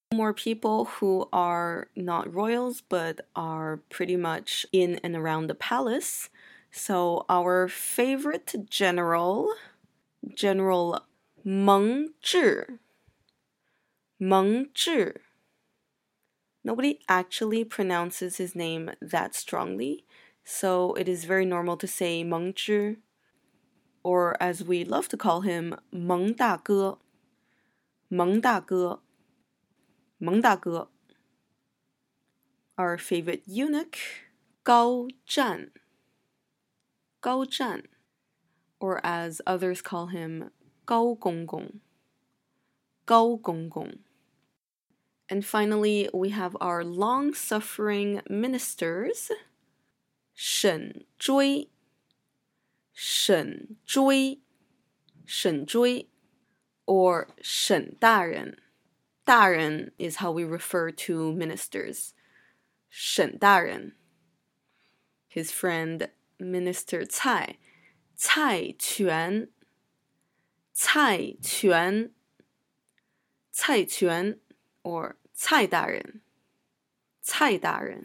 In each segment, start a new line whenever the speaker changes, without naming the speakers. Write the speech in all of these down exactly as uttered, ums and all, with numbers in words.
More people who are not royals but are pretty much in and around the palace. So our favorite general, General Meng Zhi. Meng Zhi. Nobody actually pronounces his name that strongly, so it is very normal to say Meng Zhi, or as we love to call him, Meng Da Ge. Meng Da Ge. Meng Da Ge. Our favorite eunuch, Gao Zhan. Gao Zhan. Or as others call him, Gao Gonggong. Gao Gonggong. And finally, we have our long-suffering ministers, Shen Zhui. Shen Zhui. Shen Zhui. Or Shen Daren. Daren is how we refer to ministers. Shen Daren. His friend, Minister Cai. Cai Quan. Cai Quan. Cai Quan. Or Cai Daren. Cai Daren.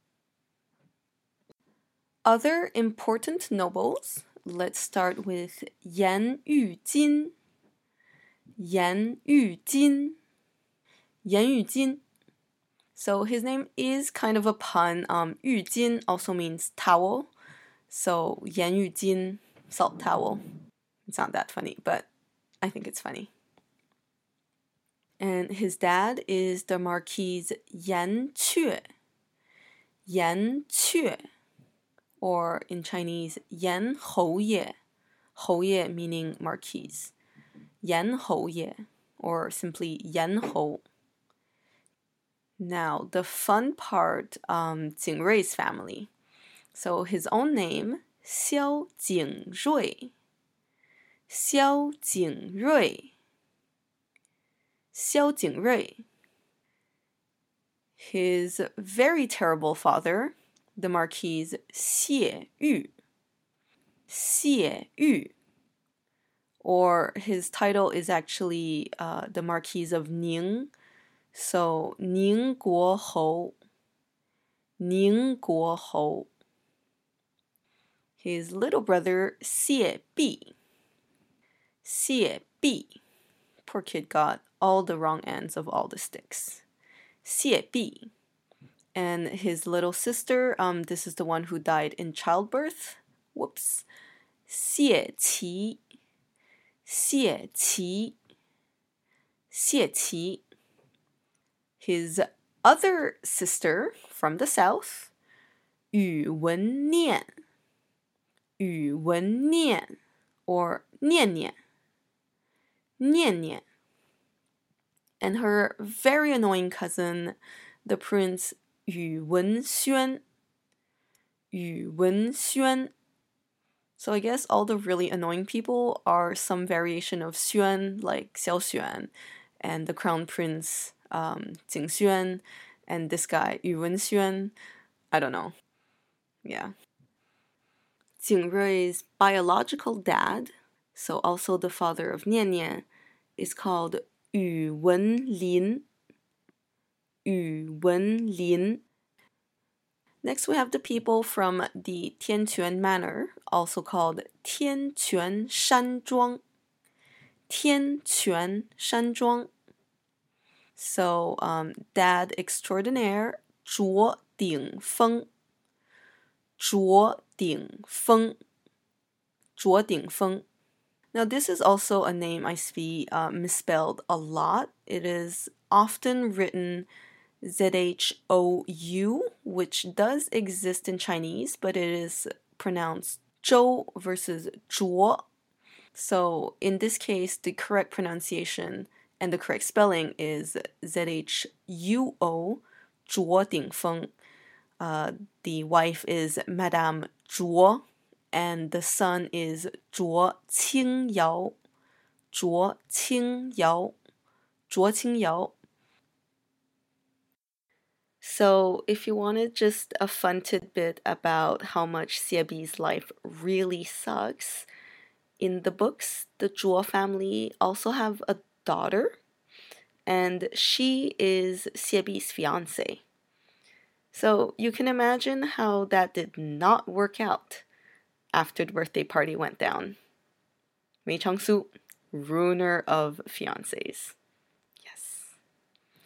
Other important nobles. Let's start with Yan Yujin. Yan Yujin. Yan Yujin. So his name is kind of a pun. Um, Yujin also means towel. So Yan Yujin, salt towel. It's not that funny, but I think it's funny. And his dad is the Marquis Yan Que. Yan Que. Or in Chinese, Yan Houye. Houye meaning Marquis. Yan Houye. Or simply Yan Hou. Now, the fun part, um, Jing Rui's family. So his own name, Xiao Jingrui. Xiao Jingrui. Xiao Jingrui. His very terrible father, the Marquis Xie Yu. Xie Yu. Or his title is actually uh, the Marquis of Ning. So, Ning Guo Hou. Ning Guo Hou. His little brother, Xie Bi. Xie Bi. Poor kid got all the wrong ends of all the sticks. Xie Bi. And his little sister, um, this is the one who died in childbirth. Whoops. Xie Qi. Xie Qi. Xie Qi. His other sister from the south, Yu Wen Nian. Yu Wen Nian. Or Nian Nian. Nian Nian. And her very annoying cousin, the Prince Yu Wen Xuan. Yu Wen Xuan. So I guess all the really annoying people are some variation of Xuan, like Xiao Xuan, and the crown prince, um, Jing Xuan, and this guy, Yu Wen Xuan. I don't know. Yeah. Jing Rui's biological dad, so also the father of Nian Nian, is called Yu Wen Lin. Yu Wen Lin. Next, we have the people from the Tianquan Manor, also called Tianquan Shanzhuang. Tianquan Shanzhuang. So, um, dad extraordinaire, Zhuo Dingfeng. Zhuo Dingfeng. Zhuo Dingfeng. Now, this is also a name I see uh, misspelled a lot. It is often written Z H O U, which does exist in Chinese, but it is pronounced Zhou versus Zhuo. So in this case, the correct pronunciation and the correct spelling is Z H U O, Zhuo Dingfeng. Uh, the wife is Madame Zhuo, and the son is Zhuo Qingyao. Zhuo Qingyao. Zhuo Qingyao. So if you wanted just a fun tidbit about how much Xie Bi's life really sucks, in the books, the Zhuo family also have a daughter, and she is Xiebi's fiance. So you can imagine how that did not work out after the birthday party went down. Mei Chang-su, ruiner of fiancés.